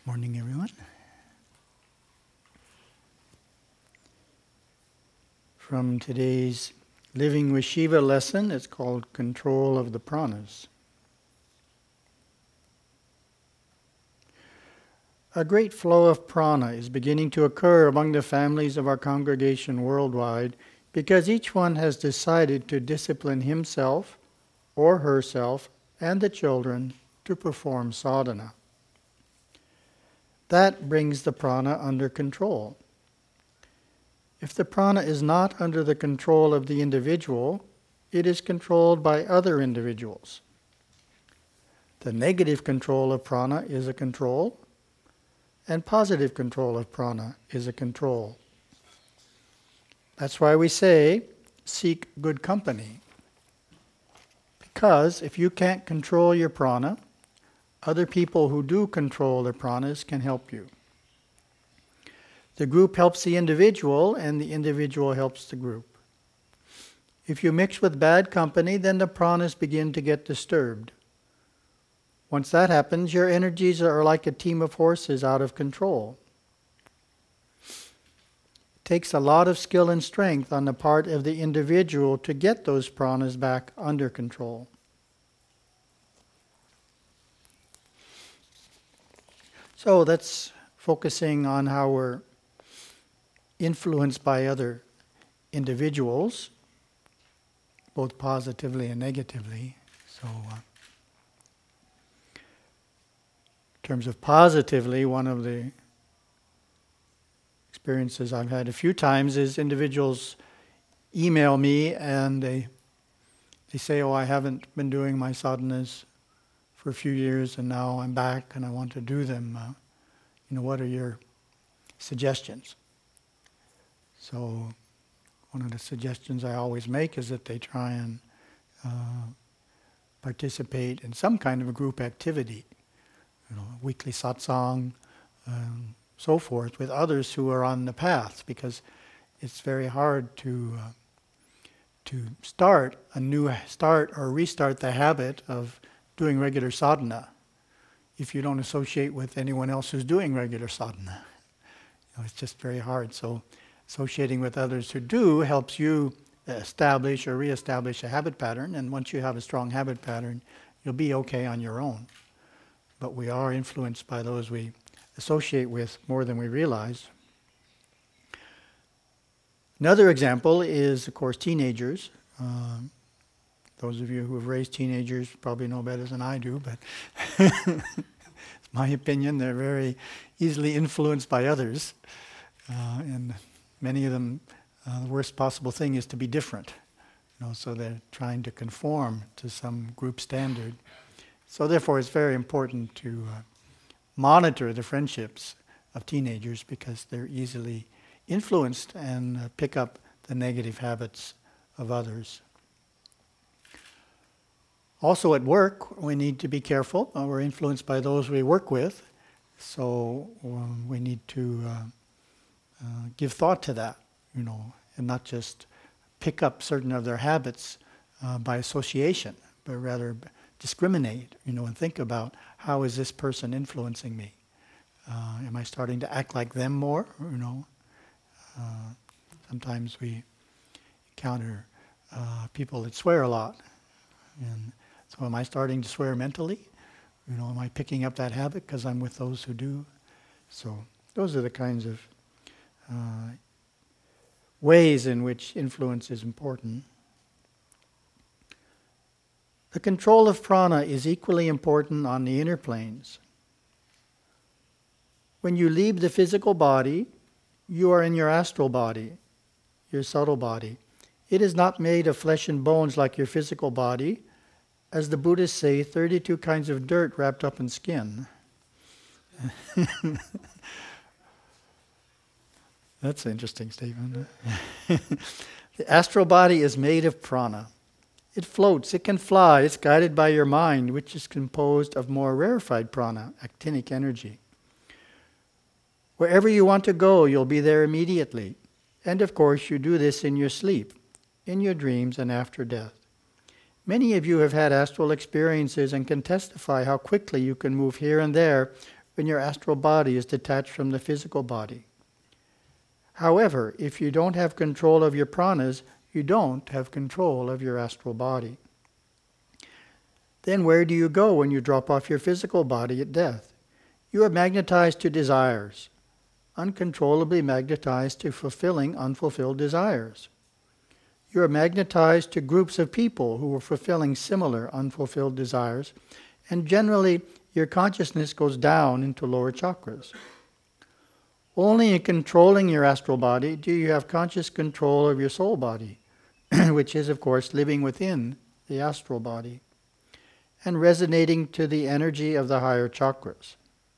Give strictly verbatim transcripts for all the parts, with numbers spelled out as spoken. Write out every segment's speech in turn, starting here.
Morning, everyone. From today's Living with Shiva lesson, it's called Control of the Pranas. A great flow of prana is beginning to occur among the families of our congregation worldwide because each one has decided to discipline himself or herself and the children to perform sadhana. That brings the prana under control. If the prana is not under the control of the individual, it is controlled by other individuals. The negative control of prana is a control, and positive control of prana is a control. That's why we say, seek good company. Because if you can't control your prana, other people who do control their pranas can help you. The group helps the individual, and the individual helps the group. If you mix with bad company, then the pranas begin to get disturbed. Once that happens, your energies are like a team of horses out of control. It takes a lot of skill and strength on the part of the individual to get those pranas back under control. So that's focusing on how we're influenced by other individuals, both positively and negatively. So, uh, in terms of positively, one of the experiences I've had a few times is individuals email me and they they say, "Oh, I haven't been doing my sadhanas for a few years, and now I'm back and I want to do them. Uh, you know, what are your suggestions?" So one of the suggestions I always make is that they try and uh, participate in some kind of a group activity, you know, weekly satsang, um, so forth, with others who are on the path, because it's very hard to uh, to start a new start or restart the habit of doing regular sadhana if you don't associate with anyone else who's doing regular sadhana. You know, it's just very hard. So associating with others who do helps you establish or reestablish a habit pattern, and once you have a strong habit pattern, you'll be okay on your own. But we are influenced by those we associate with more than we realize. Another example is, of course, teenagers. Um, Those of you who have raised teenagers probably know better than I do, but it's my opinion, they're very easily influenced by others. Uh, and many of them, uh, the worst possible thing is to be different. You know, so they're trying to conform to some group standard. So therefore it's very important to uh, monitor the friendships of teenagers, because they're easily influenced and uh, pick up the negative habits of others. Also at work, we need to be careful. Uh, we're influenced by those we work with, so um, we need to uh, uh, give thought to that, you know, and not just pick up certain of their habits uh, by association, but rather discriminate, you know, and think about, how is this person influencing me? Uh, am I starting to act like them more? You know, uh, sometimes we encounter uh, people that swear a lot, and so am I starting to swear mentally? You know, am I picking up that habit because I'm with those who do? So those are the kinds of uh, ways in which influence is important. The control of prana is equally important on the inner planes. When you leave the physical body, you are in your astral body, your subtle body. It is not made of flesh and bones like your physical body. As the Buddhists say, thirty-two kinds of dirt wrapped up in skin. That's an interesting statement. The astral body is made of prana. It floats, it can fly, it's guided by your mind, which is composed of more rarefied prana, actinic energy. Wherever you want to go, you'll be there immediately. And of course, you do this in your sleep, in your dreams, and after death. Many of you have had astral experiences and can testify how quickly you can move here and there when your astral body is detached from the physical body. However, if you don't have control of your pranas, you don't have control of your astral body. Then where do you go when you drop off your physical body at death? You are magnetized to desires, uncontrollably magnetized to fulfilling unfulfilled desires. You are magnetized to groups of people who are fulfilling similar unfulfilled desires, and generally your consciousness goes down into lower chakras. Only in controlling your astral body do you have conscious control of your soul body, which is, of course, living within the astral body and resonating to the energy of the higher chakras.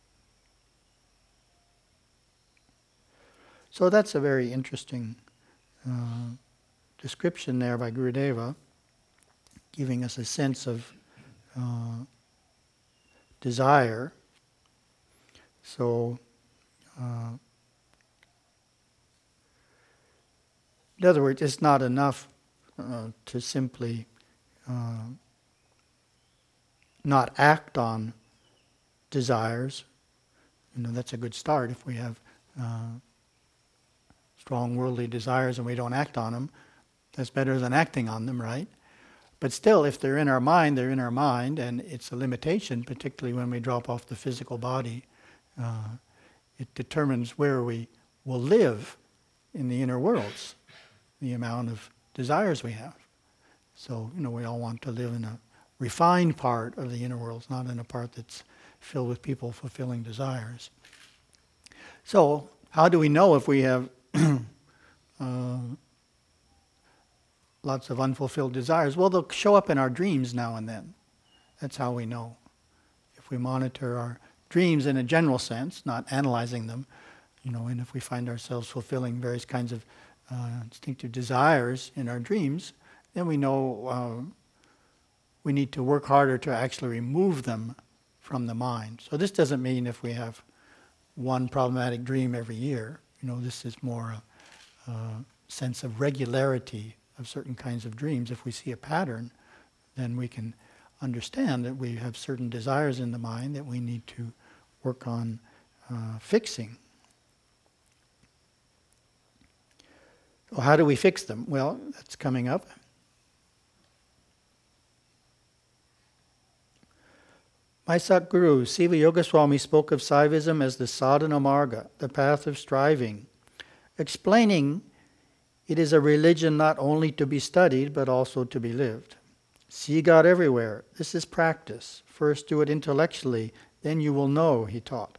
So that's a very interesting uh, description there by Gurudeva, giving us a sense of uh, desire. So, uh, in other words, it's not enough uh, to simply uh, not act on desires. You know, that's a good start. If we have uh, strong worldly desires and we don't act on them, that's better than acting on them, right? But still, if they're in our mind, they're in our mind, and it's a limitation, particularly when we drop off the physical body. Uh, it determines where we will live in the inner worlds, the amount of desires we have. So, you know, we all want to live in a refined part of the inner worlds, not in a part that's filled with people fulfilling desires. So, how do we know if we have uh, lots of unfulfilled desires? Well, they'll show up in our dreams now and then. That's how we know. If we monitor our dreams in a general sense, not analyzing them, you know, and if we find ourselves fulfilling various kinds of uh, instinctive desires in our dreams, then we know uh, we need to work harder to actually remove them from the mind. So this doesn't mean if we have one problematic dream every year. You know, this is more a, a sense of regularity of certain kinds of dreams. If we see a pattern, then we can understand that we have certain desires in the mind that we need to work on uh, fixing. Well, how do we fix them? Well, that's coming up. My Satguru, Siva Yogaswami, spoke of Saivism as the sadhana marga, the path of striving, explaining it is a religion not only to be studied, but also to be lived. See God everywhere. This is practice. First do it intellectually, then you will know, he taught.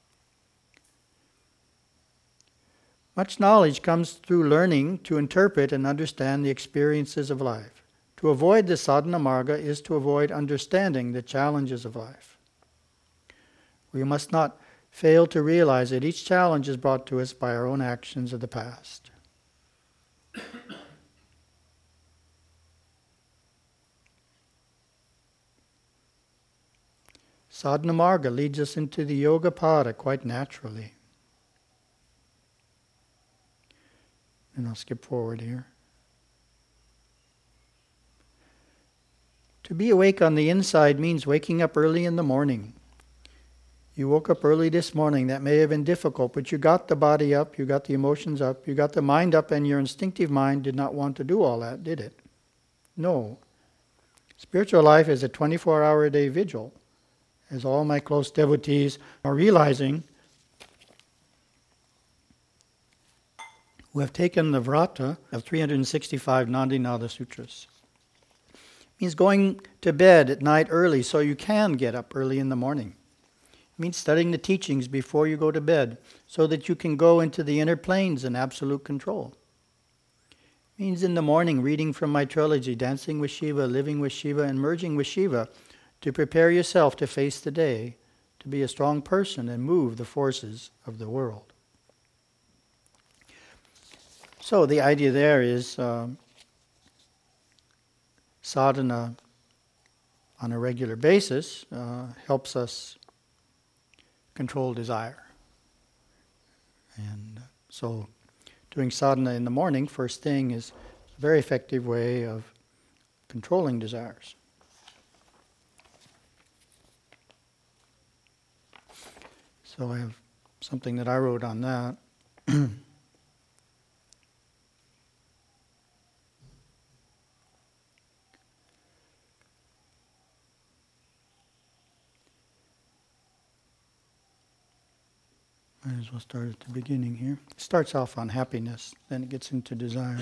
Much knowledge comes through learning to interpret and understand the experiences of life. To avoid the sadhana marga is to avoid understanding the challenges of life. We must not fail to realize that each challenge is brought to us by our own actions of the past. Sadhana marga leads us into the yoga pada quite naturally. And I'll skip forward here. To be awake on the inside means waking up early in the morning. You woke up early this morning. That may have been difficult, but you got the body up, you got the emotions up, you got the mind up, and your instinctive mind did not want to do all that, did it? No. Spiritual life is a twenty-four hour a day vigil, as all my close devotees are realizing, who have taken the vrata of three hundred sixty-five Nandinada Sutras. It means going to bed at night early so you can get up early in the morning. It means studying the teachings before you go to bed so that you can go into the inner planes in absolute control. It means in the morning reading from my trilogy, Dancing with Shiva, Living with Shiva, and Merging with Shiva, to prepare yourself to face the day, to be a strong person and move the forces of the world. So the idea there is um, sadhana on a regular basis uh, helps us control desire. And so doing sadhana in the morning, first thing, is a very effective way of controlling desires. So I have something that I wrote on that. Might as well start at the beginning here. It starts off on happiness, then it gets into desire.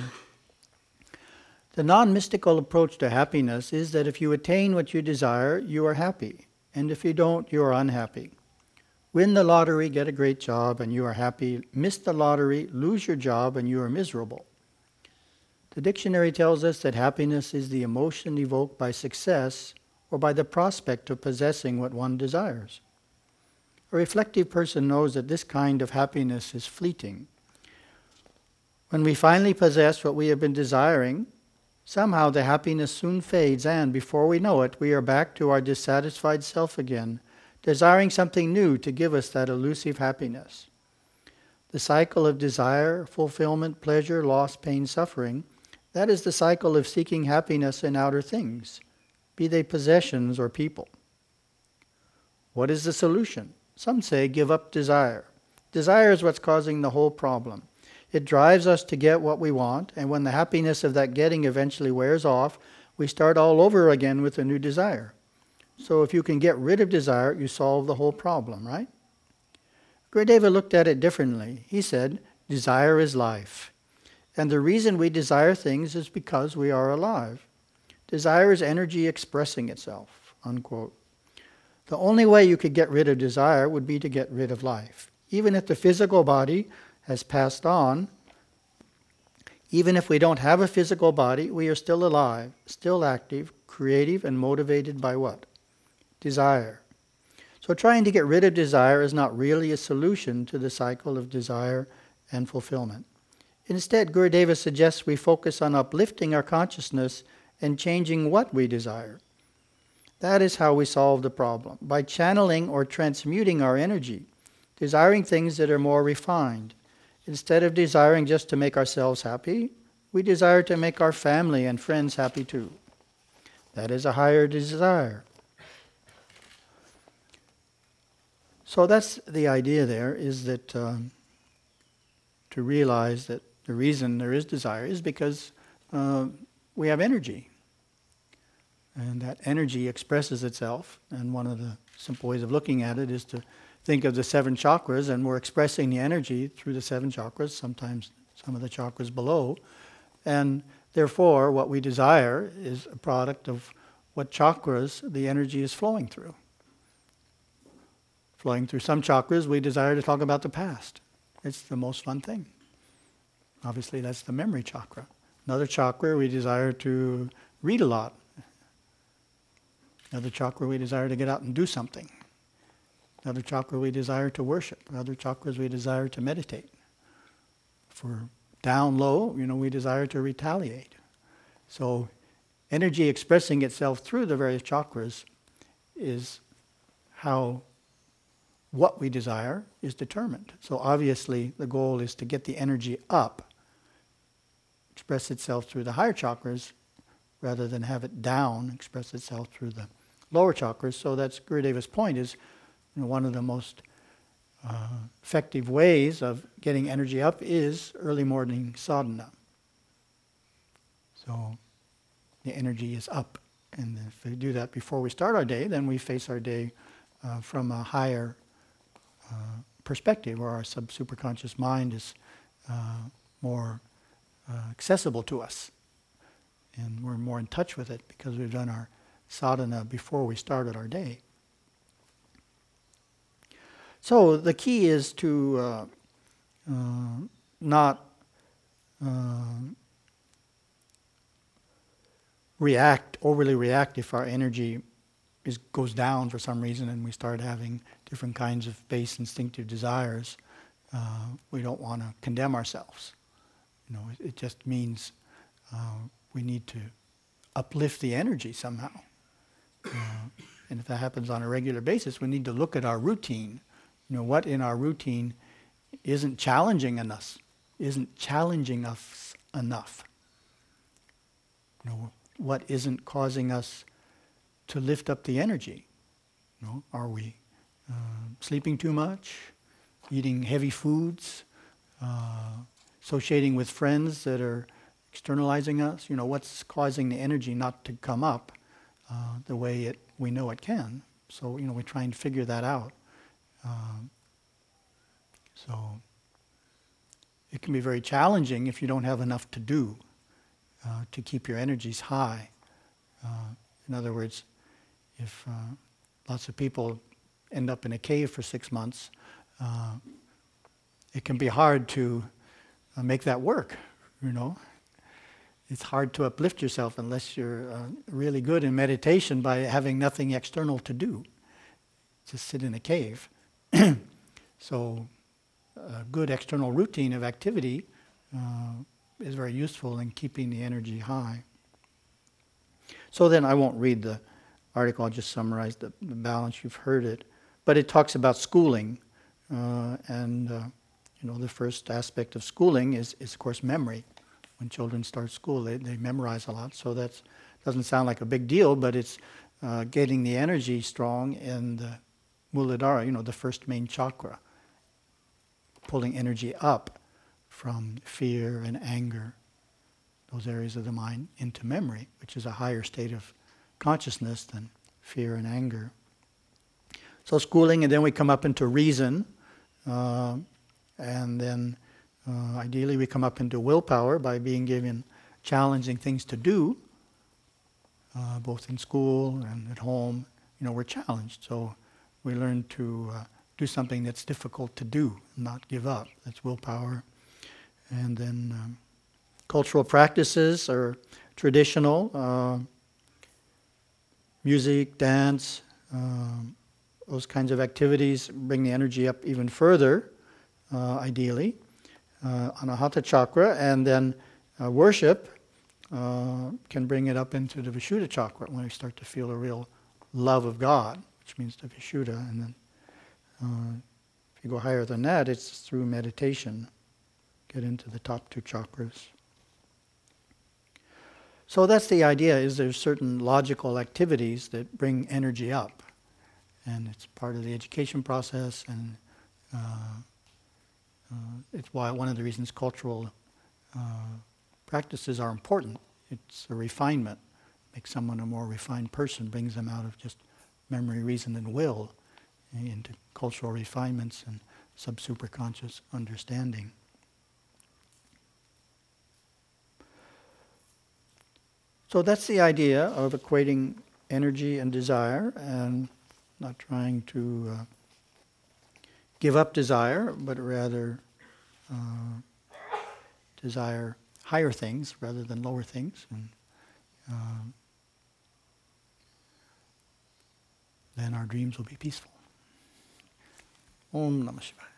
The non-mystical approach to happiness is that if you attain what you desire, you are happy. And if you don't, you are unhappy. Win the lottery, get a great job, and you are happy. Miss the lottery, lose your job, and you are miserable. The dictionary tells us that happiness is the emotion evoked by success or by the prospect of possessing what one desires. A reflective person knows that this kind of happiness is fleeting. When we finally possess what we have been desiring, somehow the happiness soon fades, and before we know it, we are back to our dissatisfied self again, desiring something new to give us that elusive happiness. The cycle of desire, fulfillment, pleasure, loss, pain, suffering, that is the cycle of seeking happiness in outer things, be they possessions or people. What is the solution? Some say give up desire. Desire is what's causing the whole problem. It drives us to get what we want, and when the happiness of that getting eventually wears off, we start all over again with a new desire. So if you can get rid of desire, you solve the whole problem, right? Gurudeva looked at it differently. He said, desire is life. And the reason we desire things is because we are alive. Desire is energy expressing itself, unquote. The only way you could get rid of desire would be to get rid of life. Even if the physical body has passed on, even if we don't have a physical body, we are still alive, still active, creative, and motivated by what? Desire. So trying to get rid of desire is not really a solution to the cycle of desire and fulfillment. Instead, Gurudeva suggests we focus on uplifting our consciousness and changing what we desire. That is how we solve the problem, by channeling or transmuting our energy, desiring things that are more refined. Instead of desiring just to make ourselves happy, we desire to make our family and friends happy too. That is a higher desire. So that's the idea there, is that um, to realize that the reason there is desire is because uh, we have energy. And that energy expresses itself, and one of the simple ways of looking at it is to think of the seven chakras, and we're expressing the energy through the seven chakras, sometimes some of the chakras below. And therefore, what we desire is a product of what chakras the energy is flowing through. Flowing through some chakras, we desire to talk about the past. It's the most fun thing. Obviously, that's the memory chakra. Another chakra, we desire to read a lot. Another chakra, we desire to get out and do something. Another chakra, we desire to worship. Other chakras, we desire to meditate. For down low, you know, we desire to retaliate. So energy expressing itself through the various chakras is how what we desire is determined. So obviously the goal is to get the energy up, express itself through the higher chakras, rather than have it down, express itself through the lower chakras. So that's Gurudeva's point, is you know, one of the most uh, effective ways of getting energy up is early morning sadhana. So the energy is up. And if we do that before we start our day, then we face our day uh, from a higher uh, perspective, where our sub-superconscious mind is uh, more uh, accessible to us. And we're more in touch with it because we've done our sadhana before we started our day. So the key is to uh, uh, not uh, react, overly react if our energy is, goes down for some reason and we start having different kinds of base instinctive desires. Uh, we don't want to condemn ourselves. You know, it, it just means uh, we need to uplift the energy somehow. Uh, and if that happens on a regular basis, we need to look at our routine. You know, what in our routine isn't challenging enough, isn't challenging us enough. You know, what isn't causing us to lift up the energy? You know, are we uh, sleeping too much, eating heavy foods, uh, associating with friends that are externalizing us. You know, what's causing the energy not to come up uh, the way it we know it can. So, you know, we try and figure that out. Um, so it can be very challenging if you don't have enough to do uh, to keep your energies high. Uh, in other words, if uh, lots of people end up in a cave for six months, uh, it can be hard to uh, make that work, you know. It's hard to uplift yourself unless you're uh, really good in meditation by having nothing external to do. Just sit in a cave. So a good external routine of activity uh, is very useful in keeping the energy high. So then I won't read the article, I'll just summarize the, the balance, you've heard it. But it talks about schooling, uh, and uh, you know, the first aspect of schooling is, is of course memory. When children start school, they, they memorize a lot, so that doesn't sound like a big deal, but it's uh, getting the energy strong in the Muladhara, you know, the first main chakra, pulling energy up from fear and anger, those areas of the mind, into memory, which is a higher state of consciousness than fear and anger. So schooling, and then we come up into reason, uh, and then uh, ideally we come up into willpower by being given challenging things to do, uh, both in school and at home. You know, we're challenged, so we learn to uh, do something that's difficult to do, not give up. That's willpower. And then um, cultural practices are traditional, uh, music, dance, um, those kinds of activities bring the energy up even further, uh, ideally, uh, Anahata chakra, and then uh, worship uh, can bring it up into the Vishuddha chakra when we start to feel a real love of God, which means the Vishuddha. And then uh, if you go higher than that, it's through meditation, get into the top two chakras. So that's the idea, is there's certain logical activities that bring energy up. And it's part of the education process, and uh, uh, it's why one of the reasons cultural uh, practices are important. It's a refinement. Makes someone a more refined person, brings them out of just memory, reason, and will into cultural refinements and sub-superconscious understanding. So that's the idea of equating energy and desire, and not trying to uh, give up desire, but rather uh, desire higher things rather than lower things. And uh, then our dreams will be peaceful. Om Namah Shivaya.